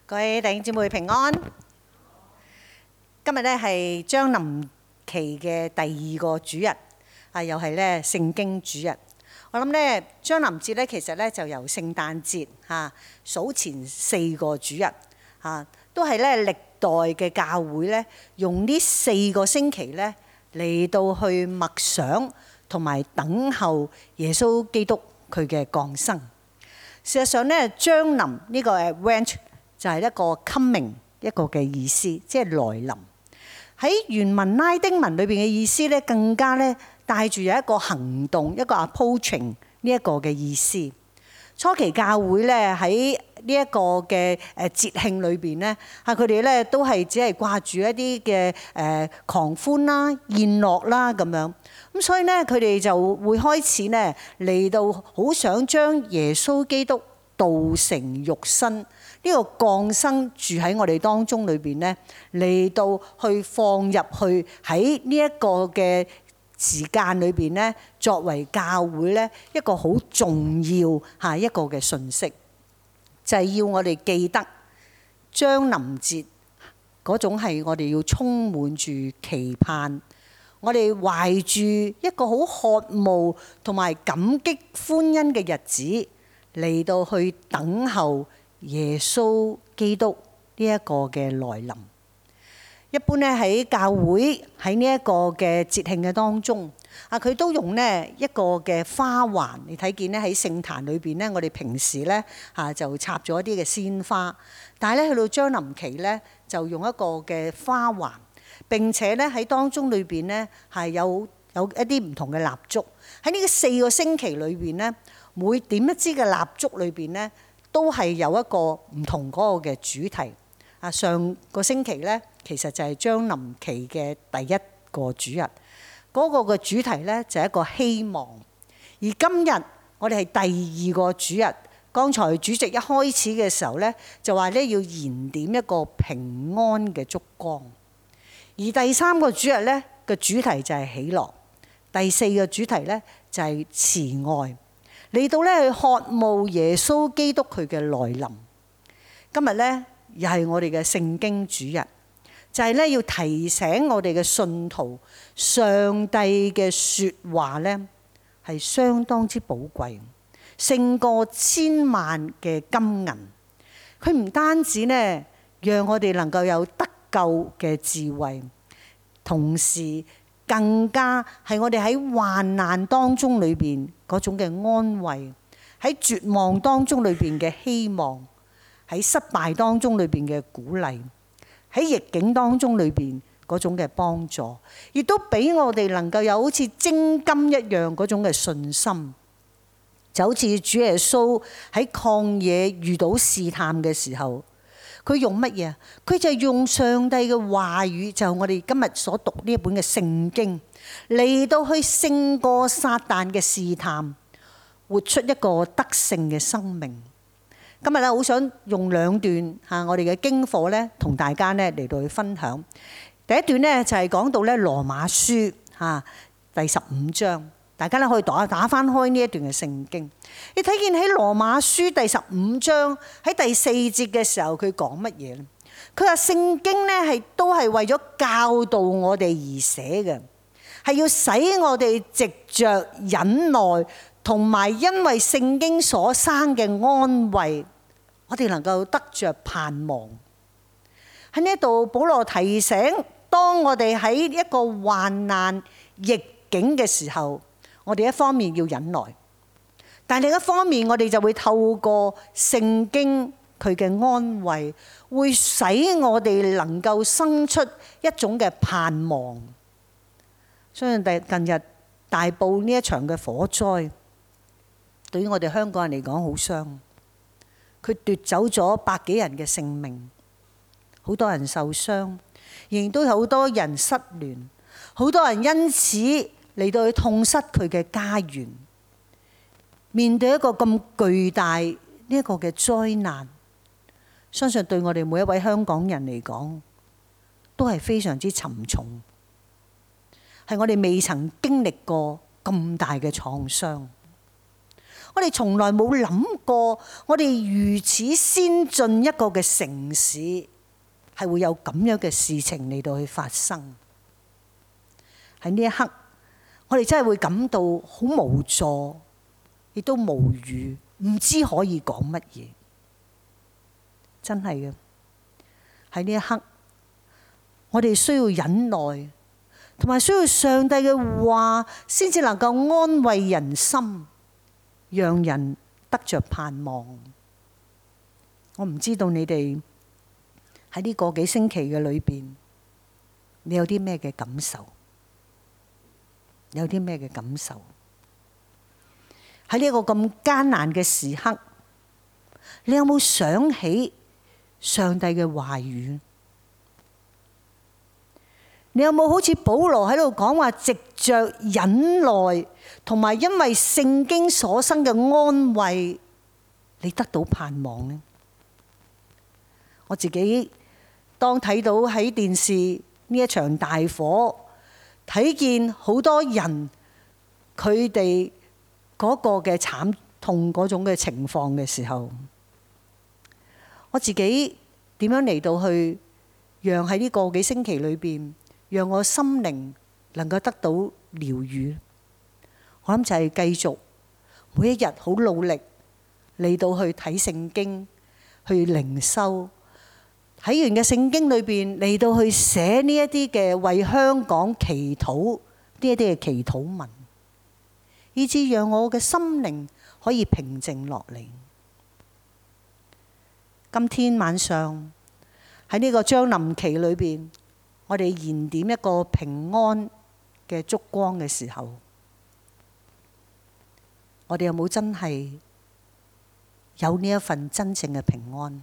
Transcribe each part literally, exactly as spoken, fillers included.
各位弟兄姊妹平安。今日咧係將臨期嘅第二個主日，啊又係咧聖經主日。我諗咧將臨節咧其實咧就由聖誕節嚇數前四個主日嚇，都係咧歷代嘅教會咧用呢四個星期咧嚟到去默想同埋等候耶穌基督佢嘅降生。事實上咧，將臨呢個 Advent就係一個 coming 一個嘅意思，即係來臨。喺原文拉丁文裏邊嘅意思咧，更加咧帶住有一個行動，一個 approaching 呢一個嘅意思。初期教會咧喺呢一個嘅誒節慶裏邊咧，嚇佢哋咧都係只係掛住一啲嘅誒狂歡啦、宴樂啦咁樣。咁所以咧，佢哋就會開始咧嚟到好想將耶穌基督道成肉身。呢個降生住喺我哋當中裏邊咧，嚟到去放入去喺呢一個嘅時間裏邊咧，作為教會咧一個好重要嚇一個嘅訊息，就係要我哋記得將臨節嗰種係我哋要充滿住期盼，我哋懷住一個好渴慕同埋感激歡欣嘅日子嚟到去等候耶穌基督呢一個嘅來臨。一般咧喺教會喺呢一個嘅節慶嘅當中，啊佢都用呢一個嘅花環，你睇見咧喺聖壇裏邊咧，我哋平時咧嚇就插咗一啲嘅鮮花，但係咧去到將臨期咧就用一個嘅花環，並且咧喺當中裏邊咧係有有一啲唔同嘅蠟燭。喺呢個四個星期裏邊咧，每點一支嘅蠟燭裏邊咧，都係有一個唔同嗰個嘅主題。啊，上個星期咧，其實就係將臨期嘅第一個主日，嗰、那個嘅主題咧就係一個希望。而今日我哋係第二個主日，剛才主席一開始嘅時候咧就話咧要燃點一個平安嘅燭光。而第三個主日咧嘅主題就係喜樂，第四個主題咧就係慈愛。嚟到咧去渴慕耶穌基督佢嘅來臨。今日咧又係我哋嘅聖經主日，就係咧要提醒我哋嘅信徒，上帝嘅説話咧係相當之寶貴，勝過千萬嘅金銀。佢唔單止咧讓我哋能夠有得救嘅智慧，同時更加係我哋喺患難當中裏邊嗰種嘅安慰，喺絕望當中裏邊嘅希望，喺失敗當中裏邊嘅鼓勵，喺逆境當中裏邊嗰種嘅幫助，亦都俾我哋能夠有好似精金一樣嗰種嘅信心。就好似主耶穌喺曠野遇到試探嘅時候，佢用乜嘢？佢就係用上帝嘅話語，就係我哋今日所讀呢一本嘅聖經，嚟到去勝過撒旦嘅試探，活出一個得勝嘅生命。今日咧好想用兩段嚇我哋嘅經課咧，同大家咧嚟到去分享。第一段咧就係講到咧羅馬書嚇第十五章。大家咧可以打打翻開呢一段嘅聖經，你睇見喺羅馬書第十五章喺第四節嘅時候，佢講乜嘢咧？佢話聖經咧係都係為咗教導我哋而寫嘅，係要使我哋藉着忍耐同埋因為聖經所生嘅安慰，我哋能夠得着盼望。喺呢一度，保羅提醒，當我哋喺一個患難逆境嘅時候，我哋一方面要忍耐，但另一方面我哋就會透過聖經佢嘅安慰，會使我哋能夠生出一種嘅盼望。相信第近日大埔呢一場嘅火災，對於我哋香港人嚟講好傷，佢奪走咗百幾人嘅性命，好多人受傷，仍然都有好多人失聯，好多人因此嚟到去痛失佢嘅家園，面對一個咁巨大呢一個嘅災難，相信對我哋每一位香港人嚟講，都係非常之沉重，係我哋未曾經歷過咁大嘅創傷。 我哋從來冇諗過，我哋如此先進一個嘅城市係會有咁樣嘅事情嚟到去發生。喺呢一刻，我哋真係會感到好無助，亦都無語，唔知可以講乜嘢。真係嘅，喺呢一刻，我哋需要忍耐，同埋需要上帝嘅話，先至能夠安慰人心，讓人得着盼望。我唔知道你哋喺呢個幾星期嘅裏邊，你有啲咩嘅感受？有啲咩嘅感受？喺呢個咁艱難嘅時刻，你有冇想起上帝嘅話語？你有冇好似保羅喺度講話，藉着忍耐同埋因為聖經所生嘅安慰，你得到盼望呢？我自己當睇到喺電視呢一場大火，睇見好多人佢哋嗰個嘅慘痛嗰種嘅情況嘅時候，我自己點樣嚟到去讓喺呢個幾星期裏邊，讓我心靈能夠得到療愈？我諗就係繼續每一日好努力嚟到去睇聖經，去靈修。睇完嘅聖經裏邊嚟到去寫呢一啲嘅為香港祈禱呢一啲嘅祈禱文，以致讓我嘅心靈可以平靜落嚟。今天晚上喺呢個將臨期裏邊，我哋燃點一個平安嘅燭光嘅時候，我哋有冇真係有呢一份真正嘅平安？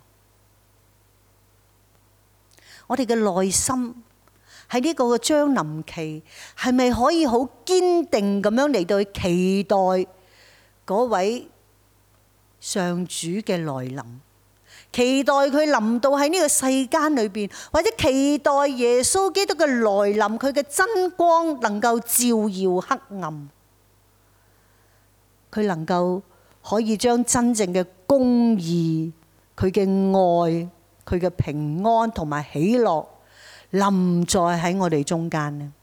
我哋嘅內心喺呢個嘅將臨期，係咪可以好堅定咁樣嚟到去期待嗰位上主嘅來臨？期待佢臨到喺呢個世間裏邊，或者期待耶穌基督嘅來臨，佢嘅真光能夠照耀黑暗，佢能夠可以將真正嘅公義、佢嘅愛、佢嘅平安同埋喜樂臨在喺我哋中間呢？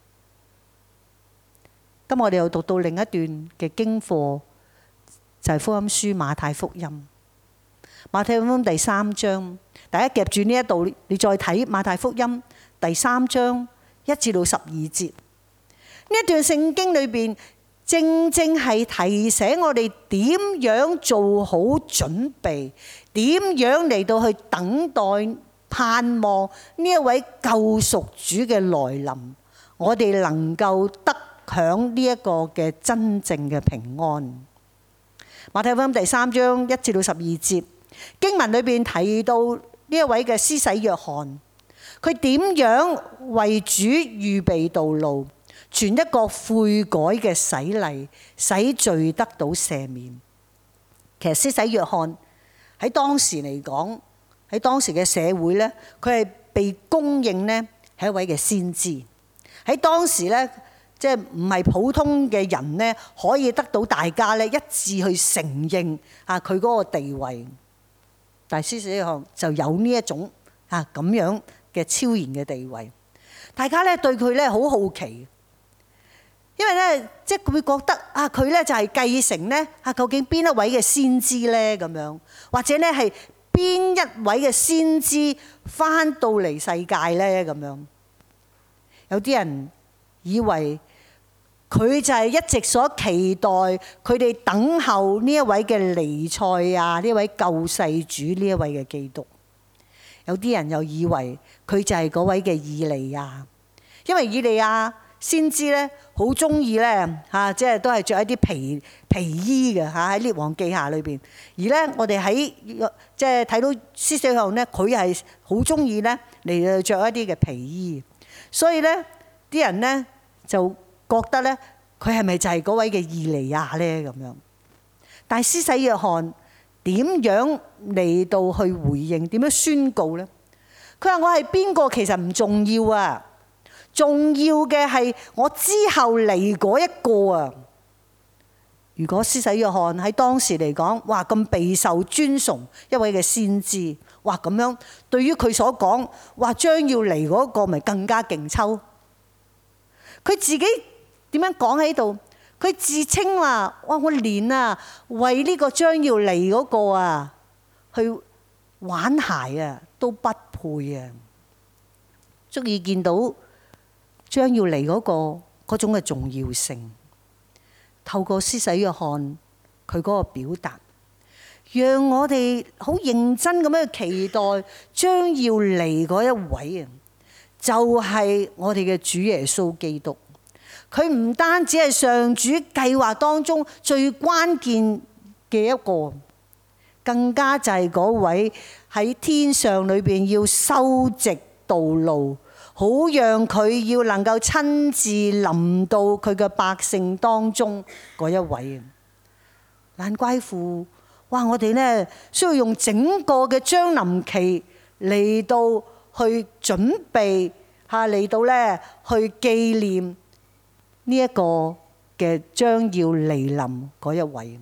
今日我哋又讀到另一段嘅經課，就係福音書馬太福音。馬太福音第三章，大家夾住呢一度，你再睇馬太福音第三章一至到十二節。呢一段聖經裏邊，正正係提醒我哋點樣做好準備，點樣嚟到去等待盼望呢一位救贖主嘅來臨，我哋能夠得享呢一個嘅真正嘅平安。馬太福音第三章一至到十二節。經文裏邊提到呢一位嘅施洗約翰，佢點樣為主預備道路，傳一個悔改嘅洗禮，使罪得到赦免。其實施洗約翰喺當時嚟講，喺當時嘅社會呢，佢係被公認呢係一位嘅先知。喺當時呢，即係唔係普通嘅人呢，可以得到大家呢一致去承認啊佢嗰個地位。但係施洗約翰就有呢一種啊咁樣嘅超然嘅地位，大家咧對佢咧好好奇，因為咧即係佢會覺得啊佢咧就係繼承咧啊究竟邊一位嘅先知咧咁樣，或者咧係邊一位嘅先知翻到嚟世界咧咁樣，有啲人以為佢就係一直所期待，佢哋等候呢一位嘅彌賽亞，呢位救世主，呢一位嘅基督。有啲人又以為佢就係嗰位嘅以利亞，因為以利亞先知咧好中意咧嚇，即係都係着一啲皮皮衣嘅嚇，喺列王記下裏邊。而咧我哋喺即係睇到施洗約翰咧，佢係好中意咧嚟着一啲嘅皮衣，所以咧啲人咧就覺得咧，佢係咪就係嗰位嘅以利亞咧咁樣？但係施洗約翰點樣嚟到去回應？點樣宣告咧？佢話：我係邊個其實唔重要啊，重要嘅係我之後嚟嗰一個啊。 如果施洗約翰喺當時嚟講，哇咁備受尊崇一位嘅先知，哇咁樣對於佢所講，哇將要嚟嗰個咪更加勁抽。佢自己點樣講喺度？佢自稱話：哇我連啊為呢個將要嚟嗰個啊去玩鞋啊都不配啊！足以見到將要嚟嗰個嗰種嘅重要性。透過施洗約翰佢嗰個表達，讓我哋好認真咁樣去期待將要嚟嗰一位啊，就係我哋嘅主耶穌基督。佢唔單止係上主計劃當中最關鍵嘅一個，更加就係嗰位喺天上裏邊要修直道路，好讓佢要能夠親自臨到佢嘅百姓當中嗰一位。難怪乎，哇！我哋呢需要用整個嘅將臨期嚟到去準備嚇，嚟到呢去紀念呢一個嘅將要嚟臨嗰一位。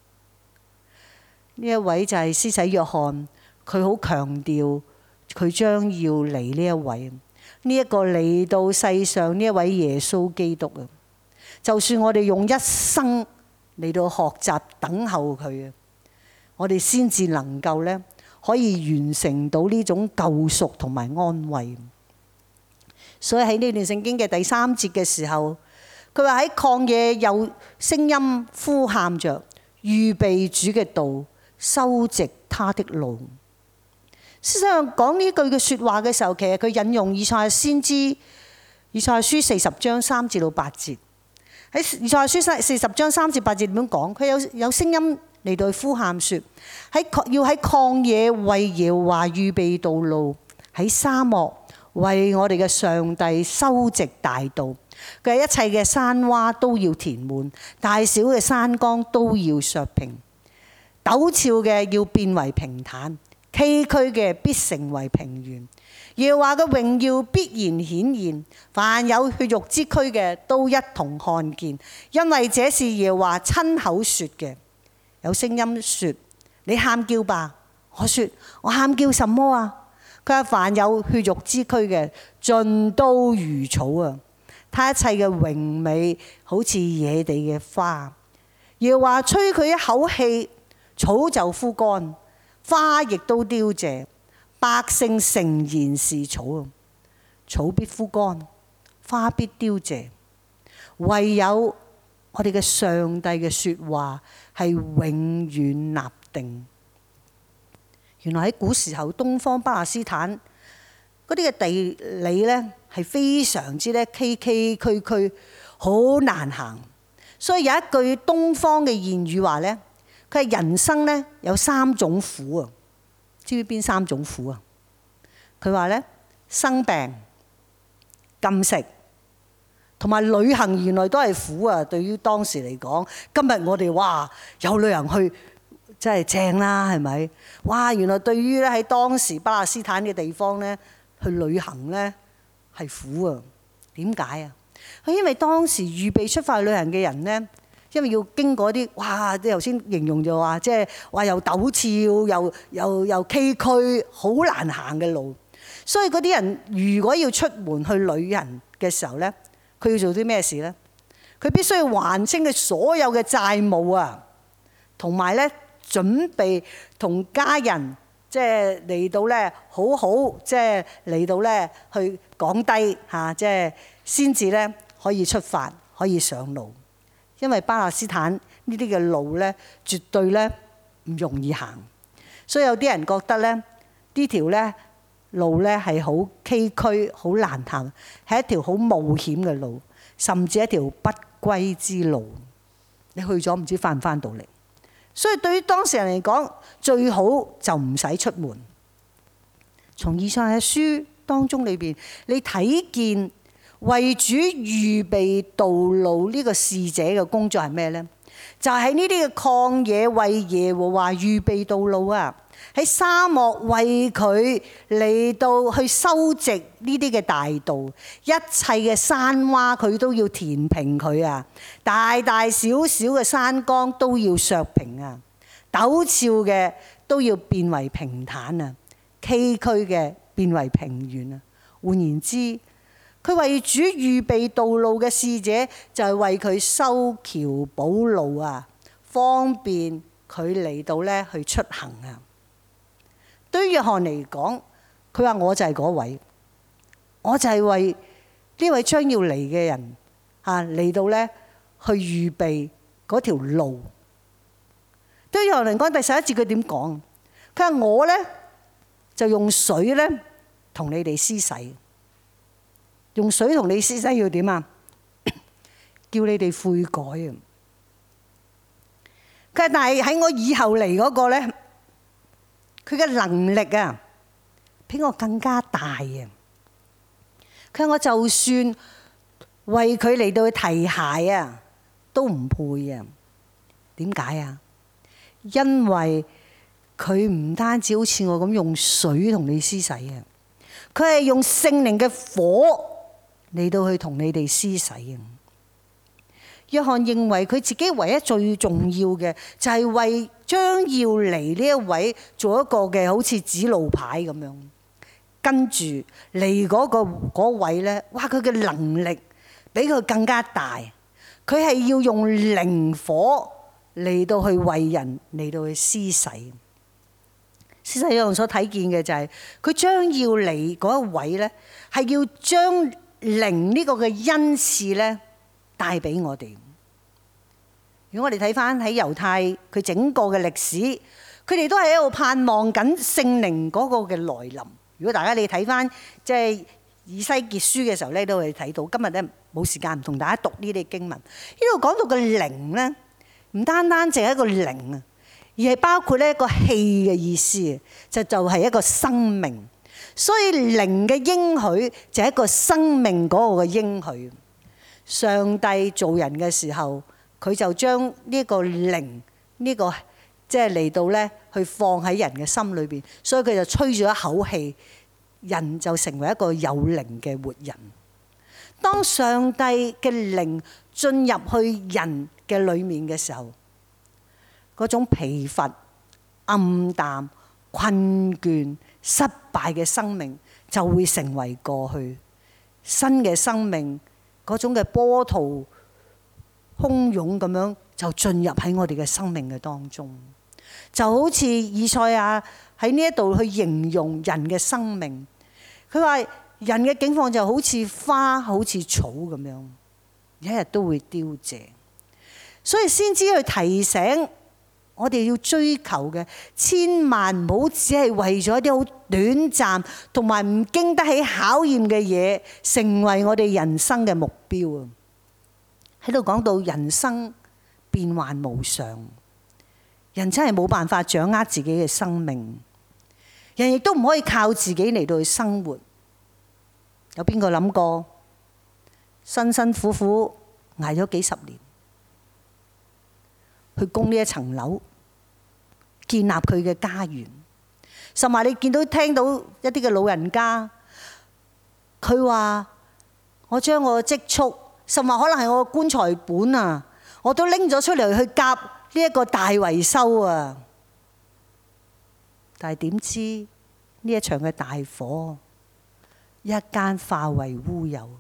呢一位就係施洗約翰，佢好強調佢將要嚟呢一位。呢一個嚟到世上呢一位耶穌基督啊，就算我哋用一生嚟到學習等候佢啊，我哋先至能夠咧可以完成到呢種救贖同埋安慰。所以喺呢段聖經嘅第三節嘅時候，佢話喺曠野有聲音呼喊着，預備主嘅道，修直他的路。事實上講呢句嘅説話嘅時候，其實佢引用以賽亞先知以賽亞書四十章三至到八節。喺以賽亞書四十章三至八節點樣講？佢有有聲音嚟到呼喊説：喺要喺曠野為耶和華預備道路，喺沙漠為我哋嘅上帝修直大道。佢一切嘅山窪都要填滿，大小嘅山崗都要削平，陡峭嘅要變為平坦，崎嶇嘅必成為平原。耶和華嘅榮耀必然顯現，凡有血肉之軀嘅都一同看見，因為這是耶和華親口說嘅。有聲音說：你喊叫吧。我說：我喊叫什麼啊？佢話：凡有血肉之軀嘅，盡都如草啊！他一切嘅榮美，好似野地嘅花。耶和華吹佢一口氣，草就枯乾，花亦都凋謝。百姓誠然是草啊，草必枯乾，花必凋謝，唯有我哋嘅上帝嘅説話係永遠立定。原來喺古時候東方巴勒斯坦嗰啲嘅地理呢，係非常之咧崎崎嶇嶇，好難行。所以有一句東方嘅諺語話呢，佢係人生呢有三種苦啊。知唔知邊三種苦啊？佢話咧，生病、禁食同埋旅行，原來都係苦啊！對於當時嚟講，今日我哋哇有旅行去，真係正啦，係咪？哇！原來對於咧喺當時巴勒斯坦嘅地方咧，去旅行咧係苦啊！點解啊？因為當時預備出發去旅行嘅人咧，因為要經過啲哇，你頭先形容就話，即係話又陡峭又又又崎嶇，好難行嘅路。所以嗰啲人如果要出門去旅行嘅時候咧，佢要做啲咩事咧？佢必須要還清佢所有嘅債務啊，同埋咧準備同家人即係嚟到咧好好即係嚟到咧去講低嚇，即係先至咧可以出發，可以上路。因為巴勒斯坦呢啲嘅路咧，絕對咧唔容易行，所以有啲人覺得咧呢條咧路咧係好崎嶇、好難行，係一條好冒險嘅路，甚至一條不歸之路。你去咗唔知翻唔翻到嚟。所以對於當時人嚟講，最好就唔使出門。從以賽亞書當中裏邊，你睇見為主預備道路呢個使者嘅工作係咩呢？ 就係呢啲嘅曠野為耶和華預備道路啊！喺沙漠為佢嚟到去修直呢啲嘅大道，一切嘅山窪佢都要填平佢啊！大大小小嘅山崗都要削平啊！陡峭嘅都要變為平坦啊！崎嶇嘅變為平原啊！換言之，佢為主預備道路嘅使者就係為佢修橋補路啊，方便佢嚟到咧去出行啊！對於約翰嚟講，佢話我就係嗰位，我就係為呢位將要嚟嘅人嚇嚟到咧去預備嗰條路。對於約翰嚟講，第十一節佢點講？佢話我咧就用水咧同你哋施洗，用水同你施洗要點啊？叫你哋悔改啊！佢話但係喺我以後嚟嗰個咧。佢嘅能力啊，比我更加大啊！佢話我就算為佢嚟到去提鞋啊，都唔配啊！點解啊？因為佢唔單止好似我咁用水同你施洗啊，佢係用聖靈嘅火嚟到去同你哋施洗啊！約翰認為佢自己唯一最重要嘅就係為將要嚟呢一位做一個嘅好似指路牌咁樣，跟住嚟嗰個嗰位呢，哇！佢嘅能力比佢更加大，佢係要用靈火嚟到去為人嚟到去施洗。施洗約翰所睇見嘅就係佢將要嚟嗰一位呢，係要將靈呢個嘅恩賜呢帶俾我哋。如果我哋睇翻喺猶太佢整個嘅歷史，佢哋都係喺度盼望緊聖靈嗰個嘅來臨。如果大家你睇翻即係以西結書嘅時候咧，都會睇到。今日咧冇時間唔同大家讀呢啲經文。呢度講到嘅靈咧，唔單單淨係一個靈啊，而係包括呢一個氣嘅意思，就就係一個生命。所以靈嘅應許就係一個生命嗰個嘅應許。上帝做人嘅時候，佢就將呢個靈呢個即係嚟到咧，去放喺人嘅心裏邊，所以佢就吹咗一口氣，人就成為一個有靈嘅活人。當上帝嘅靈進入去人嘅裏面嘅時候，嗰種疲乏、暗淡、困倦、失敗嘅生命就會成為過去，新嘅生命嗰種嘅波濤洶湧咁樣就進入喺我哋嘅生命嘅當中，就好似以賽亞喺呢一度去形容人嘅生命。佢話人嘅境況就好似花，好似草咁樣，一日都會凋謝。所以先知去提醒我哋要追求嘅，千萬唔好只係為咗一啲好短暫同埋唔經得起考驗嘅嘢，成為我哋人生嘅目標啊！喺度講到人生變幻無常，人真係冇辦法掌握自己嘅生命，人亦都唔可以靠自己嚟到去生活。有邊個諗過辛辛苦苦捱咗幾十年去供呢一層樓，建立佢嘅家園，甚至你見到聽到一啲嘅老人家，佢話我將我嘅積蓄，甚至可能係我嘅棺材本啊，我都拎咗出嚟去夾呢一個大維修啊！但係點知呢一場嘅大火，一間化為烏有。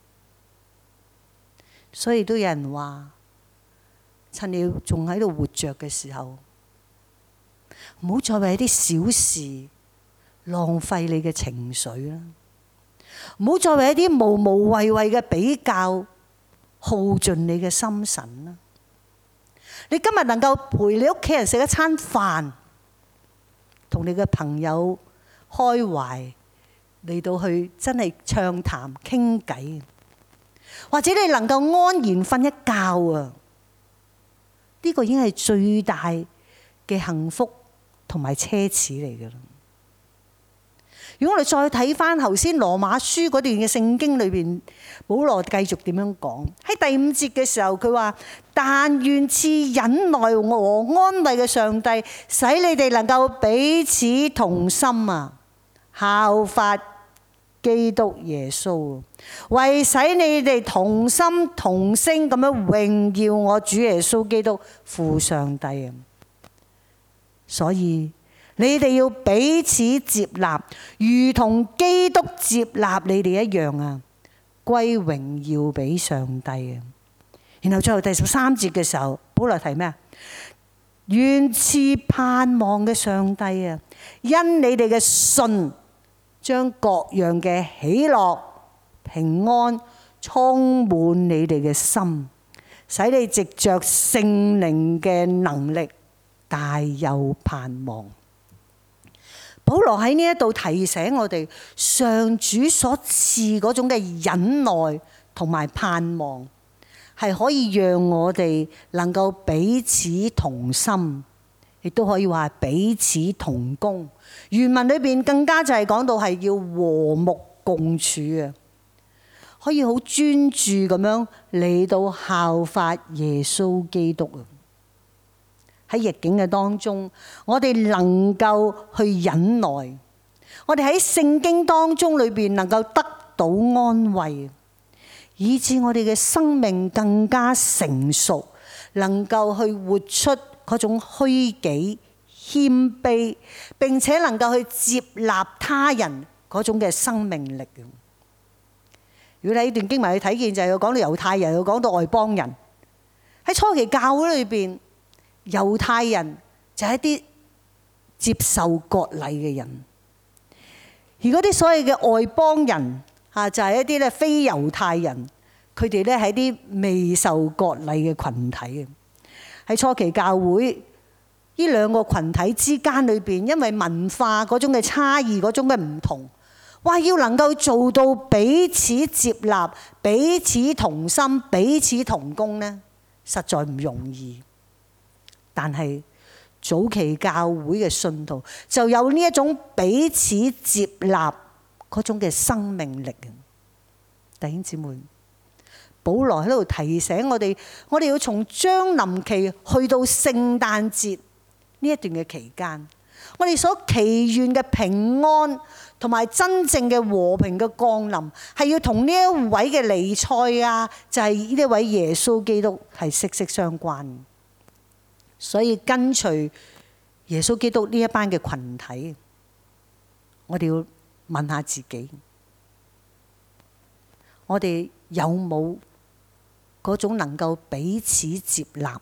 所以都有人話，趁你仲喺度活着嘅時候，唔好再為一啲小事浪費你嘅情緒啦，唔好再為一啲無無謂謂嘅比較耗盡你嘅心神啦。你今日能夠陪你屋企人食一餐飯，同你嘅朋友開懷嚟到去真係暢談傾偈，或者你能夠安然瞓一覺啊，呢個已經係最大嘅幸福同埋奢侈嚟㗎啦。 如果我哋再睇翻頭先羅馬書嗰段嘅聖經裏邊，保羅繼續點樣講？喺第五節嘅時候，佢話：但願賜忍耐和安慰嘅上帝，使你哋能夠彼此同心啊，效法基督耶穌，為使你哋同心同聲咁樣榮耀我主耶穌基督父上帝啊！所以你哋要彼此接納，如同基督接納你哋一樣啊，歸榮耀俾上帝啊！然後最後第十三節嘅時候，保羅提咩啊？願賜盼望嘅上帝啊，因你哋嘅信，將各樣嘅喜樂、平安充滿你哋嘅心，使你藉着聖靈嘅能力大有盼望。保羅喺呢一度提醒我哋，上主所賜嗰種嘅忍耐同埋盼望，係可以讓我哋能夠彼此同心，亦都可以話彼此同工。原文裏邊更加就係講到係要和睦共處啊，可以好專注咁樣嚟到效法耶穌基督啊。喺逆境嘅當中，我哋能夠去忍耐，我哋喺聖經當中裏邊能夠得到安慰，以致我哋嘅生命更加成熟，能夠去活出嗰種虛己、謙卑，並且能夠去接納他人嗰種嘅生命力。如果你呢段經文去睇見，就係要講到猶太人，又講到外邦人。喺初期教會裏邊，猶太人就係一啲接受割禮嘅人，而嗰啲所謂嘅外邦人啊，就係一啲咧非猶太人，佢哋咧係啲未受割禮嘅群體。喺初期教會呢兩個群體之間裏邊，因為文化嗰種嘅差異，嗰種嘅唔同，哇！要能夠做到彼此接納、彼此同心、彼此同工呢，實在唔容易。但係早期教會嘅信徒就有呢一種彼此接納嗰種嘅生命力。弟兄姊妹，保羅喺度提醒我哋，我哋要從將臨期去到聖誕節呢一段嘅期間，我哋所祈願嘅平安同埋真正嘅和平嘅降臨，係要同呢一位嘅彌賽亞，就係呢一位耶穌基督係息息相關。所以跟隨耶穌基督呢一班嘅群體，我哋要問下自己，我哋有冇嗰種能夠彼此接納、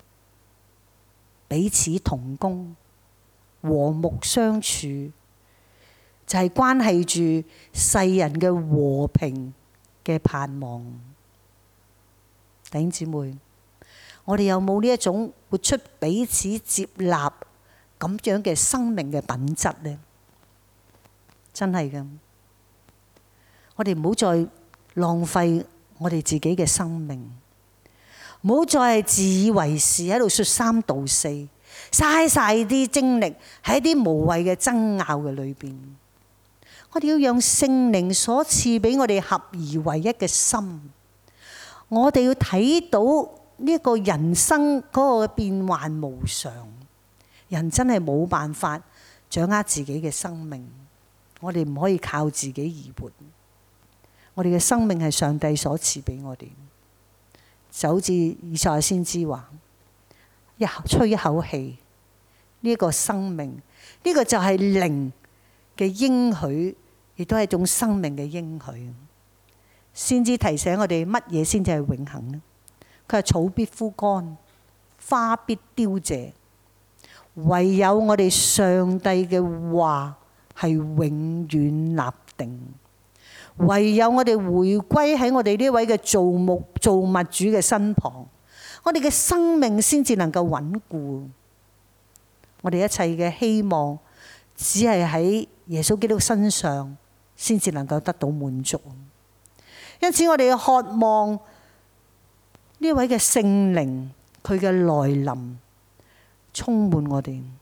彼此同工、和睦相處，就係關係住世人嘅和平嘅盼望。弟兄姊妹，我哋有冇呢一種活出彼此接納咁樣嘅生命嘅品質呢？真係㗎，我哋唔好再浪費我哋自己嘅生命，唔好再係自以為是喺度說三道四，嘥晒啲精力喺一啲無謂嘅爭拗嘅裏邊。我哋要讓聖靈所賜俾我哋合而為一嘅心，我哋要睇到呢一個人生嗰個變幻無常，人真係冇辦法掌握自己嘅生命。我哋唔可以靠自己而活，我哋嘅生命係上帝所賜俾我哋。就好似以賽亞先知話：一吹一口氣，呢一個生命，呢個就係靈嘅應許，亦都係一種生命嘅應許。先知提醒我哋乜嘢先至係永恆呢？佢係草必枯乾，花必凋謝，唯有我哋上帝嘅話係永遠立定。唯有我哋回歸喺我哋呢位嘅造物造物主嘅身旁，我哋嘅生命先至能夠穩固。我哋一切嘅希望只係喺耶穌基督身上先至能夠得到滿足。因此我哋渴望呢位嘅聖靈佢嘅來臨充滿我哋，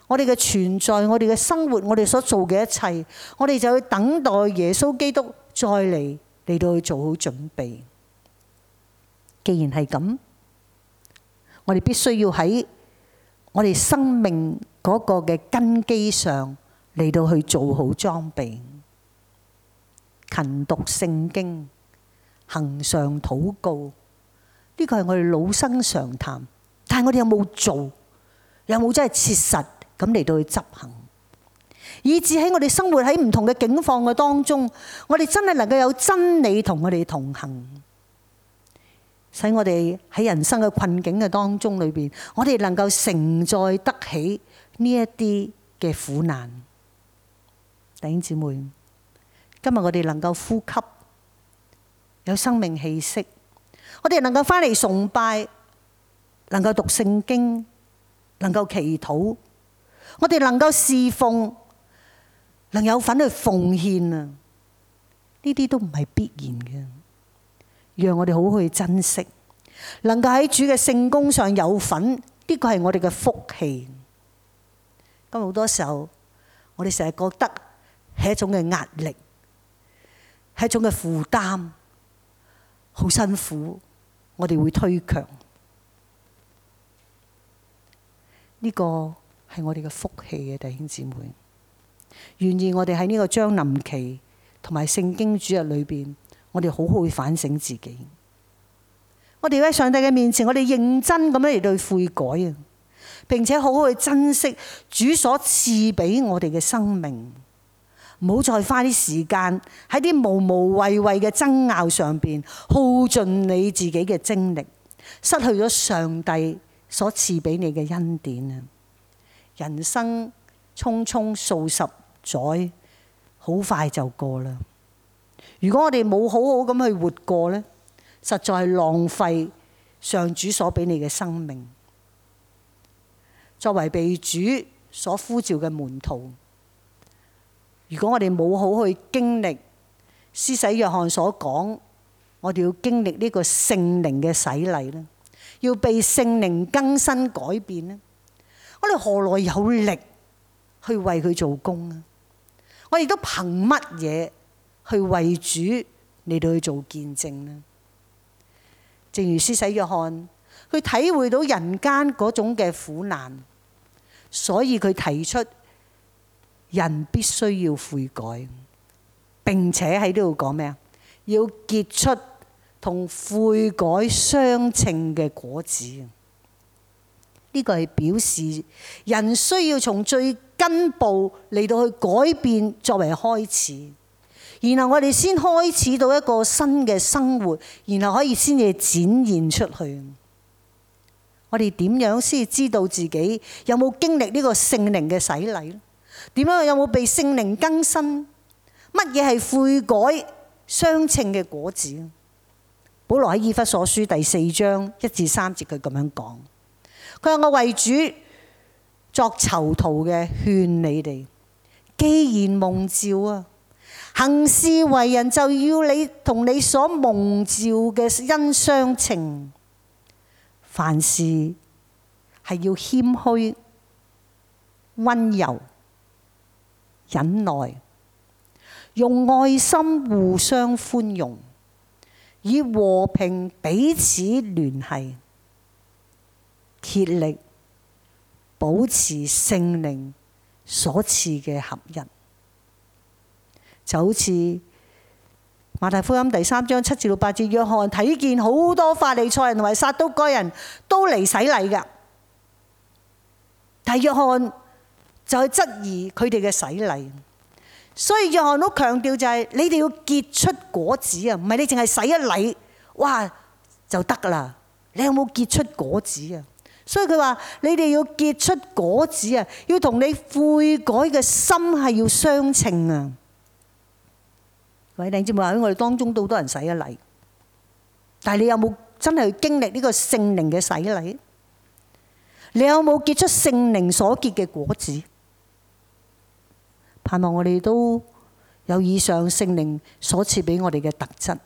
我哋嘅存在，我哋嘅生活，我哋所做嘅一切，我哋就要等待耶穌基督再嚟嚟到去做好準備。既然係咁，我哋必須要喺我哋生命嗰個嘅根基上嚟到去做好裝備，勤讀聖經，恆常禱告，呢個係我哋老生常談。但係我哋有冇做？有冇真係切實咁嚟到去執行？以至喺我哋生活喺唔同嘅境況嘅當中，我哋真係能夠有真理同我哋同行，使我哋喺人生嘅困境嘅當中裏邊，我哋能夠承載得起呢一啲嘅苦難。弟兄姊妹，今日我哋能夠呼吸，有生命氣息，我哋能夠翻嚟崇拜，能夠讀聖經，能夠祈禱，我哋能夠侍奉，能有份去奉獻啊！呢啲都唔係必然嘅，讓我哋好好去珍惜，能夠喺主嘅聖工上有份，呢個係我哋嘅福氣。咁好多時候，我哋成日覺得係一種嘅壓力，係一種嘅負擔，好辛苦，我哋會推強。呢個係我哋嘅福氣嘅，弟兄姊妹。願意我哋喺呢個將臨期同埋聖經主日裏邊，我哋好好去反省自己。我哋喺上帝嘅面前，我哋認真咁樣嚟到悔改啊，並且好好去珍惜主所賜俾我哋嘅生命，唔好再花啲時間喺啲無無謂謂嘅爭拗上邊，耗盡你自己嘅精力，失去咗上帝所賜俾你嘅恩典啊！人生匆匆數十載，好快就過啦。如果我哋冇好好咁去活過呢，實在係浪費上主所俾你嘅生命。作為被主所呼召嘅門徒，如果我哋冇好去經歷施洗約翰所講，我哋要經歷呢個聖靈嘅洗禮咧，要被聖靈更新改變咧，我哋何來有力去為佢做工啊？我哋都憑乜嘢去為主嚟到去做見證呢？正如施洗約翰，佢體會到人間嗰種嘅苦難，所以佢提出人必須要悔改，並且喺呢度講咩啊？要結出同悔改相稱嘅果子。呢個係表示人需要從最根部嚟到去改變作為開始，然後我哋先開始到一個新嘅生活，然後可以先至展現出去。我哋點樣先知道自己有冇經歷呢個聖靈嘅洗禮？點樣有冇被聖靈更新？乜嘢係悔改相稱嘅果子？保羅喺以弗所書第四章一至三節佢咁樣講，佢話：我為主作囚徒嘅勸你哋，既然蒙召啊，行事為人就要你同你所蒙召嘅恩相稱。凡事係要謙虛、溫柔、忍耐，用愛心互相寬容，以和平彼此聯繫，竭力保持聖靈所賜嘅合一。就好似馬太福音第三章七至到八節，約翰睇見好多法利賽人同埋撒都該人都嚟洗禮㗎，但係約翰就係質疑佢哋嘅洗禮，所以約翰都強調就係你哋要結出果子啊，唔係你淨係洗一禮哇就得㗎啦，你有冇結出果子啊？所以佢話你哋要結出果子啊，要同你悔改嘅心係要相稱啊！各位弟兄姊妹，喺我哋當中都好多人洗咗禮，但係你有冇真係去經歷呢個聖靈嘅洗禮？你有冇結出聖靈所結嘅果子？盼望我哋都有以上聖靈所賜俾我哋嘅特質。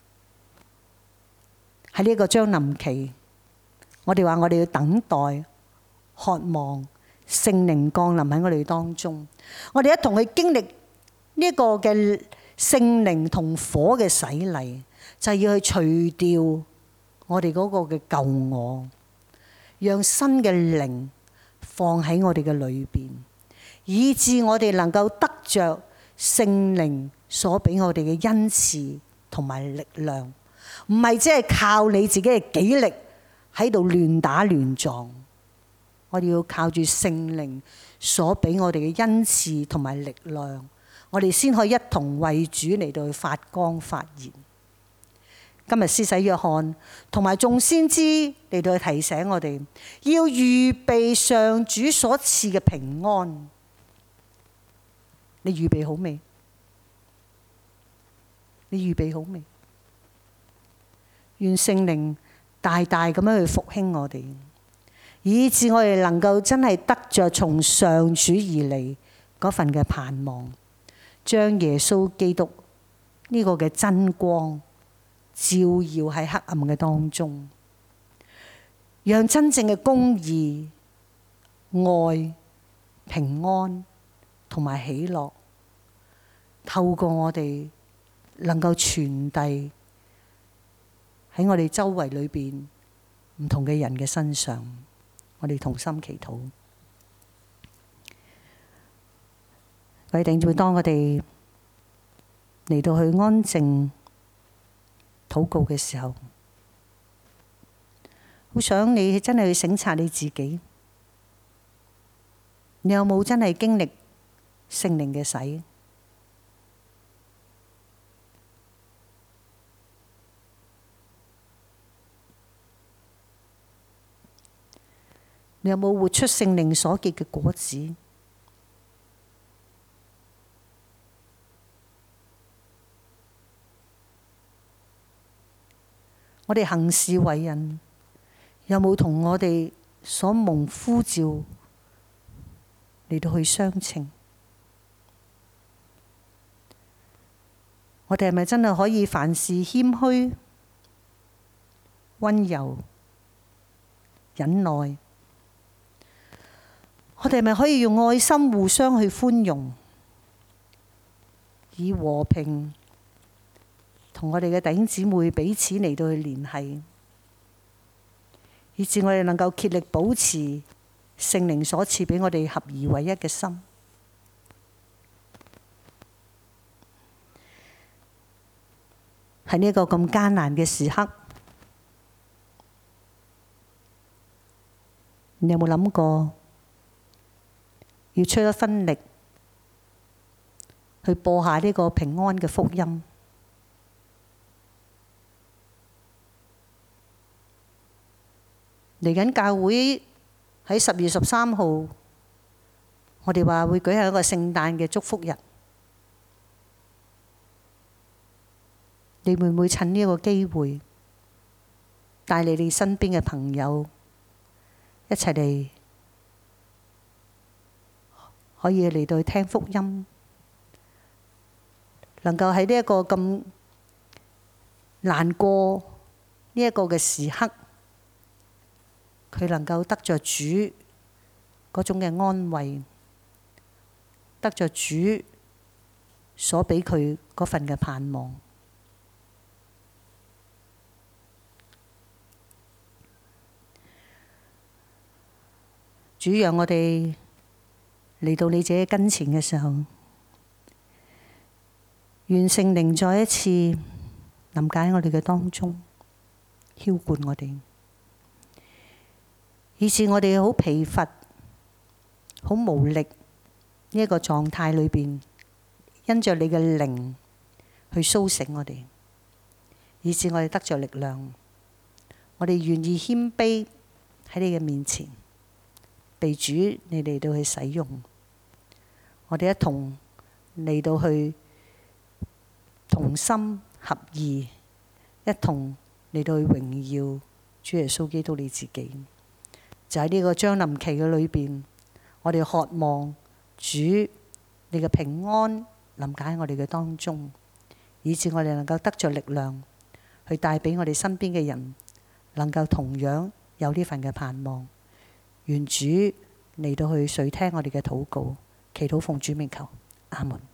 喺呢個將臨期，我哋話我哋要等待、渴望、 聖靈降臨喺我哋當中，我哋一同去經歷呢個嘅聖靈同火嘅洗禮，就係要去除掉我哋嗰個嘅舊我，讓新嘅靈放喺我哋嘅裏邊，以致我哋能夠得着聖靈所俾我哋嘅恩賜同埋力量，唔係只係靠你自己嘅己力喺度亂打亂撞。我哋要靠住聖靈所俾我哋嘅恩賜同埋力量，我哋先可以一同為主嚟到去發光發熱。今日施洗約翰同埋眾先知嚟到去提醒我哋，要預備上主所賜嘅平安。你預備好未？你預備好未？願聖靈大大咁樣去復興我哋，以致我哋能夠真係得着從上主而嚟嗰份嘅盼望，將耶穌基督呢個嘅真光照耀喺黑暗嘅當中，讓真正嘅公義、愛、平安同埋喜樂透過我哋能夠傳遞喺我哋周圍裏邊唔同嘅人嘅身上。我哋同心祈禱。各位弟兄姊妹，當我哋嚟到去安靜禱告嘅時候，好想你真係去省察你自己，你有冇真係經歷聖靈嘅洗？你有冇活出聖靈所結嘅果子？我哋行事為人，有冇同我哋所蒙呼召嚟到去相稱？我哋係咪真係可以凡事謙虛、溫柔、忍耐？我哋係咪可以用愛心互相去寬容，以和平同我哋嘅弟兄姊妹彼此嚟到去聯繫，以致我哋能夠竭力保持聖靈所賜俾我哋合而為一嘅心？喺呢一個咁艱難嘅時刻，你有冇諗過要出一分力去播下呢個平安嘅福音？嚟緊教會喺十月十三號，我哋話會舉行一個聖誕嘅祝福日。你會唔會趁呢個機會帶你哋身邊嘅朋友一齊嚟，可以嚟到去聽福音，能夠喺呢一個咁難過呢一個嘅時刻，佢能夠得着主嗰種嘅安慰，得着主所俾佢嗰份嘅盼望。主讓我哋嚟到你自己跟前嘅時候，願聖靈再一次臨解我哋嘅當中，澆灌我哋，以致我哋好疲乏、好無力呢一個狀態裏邊，因着你嘅靈去甦醒我哋，以致我哋得着力量。我哋願意謙卑喺你嘅面前，被主你嚟到去使用。我哋一同嚟到去同心合意，一同嚟到去榮耀主耶穌基督你自己。就喺呢個將臨期嘅裏邊，我哋渴望主你嘅平安臨解我哋嘅當中，以致我哋能夠得着力量，去帶俾我哋身邊嘅人，能夠同樣有呢份嘅盼望。願主嚟到去垂聽我哋嘅禱告，祈禱奉主名求，阿門。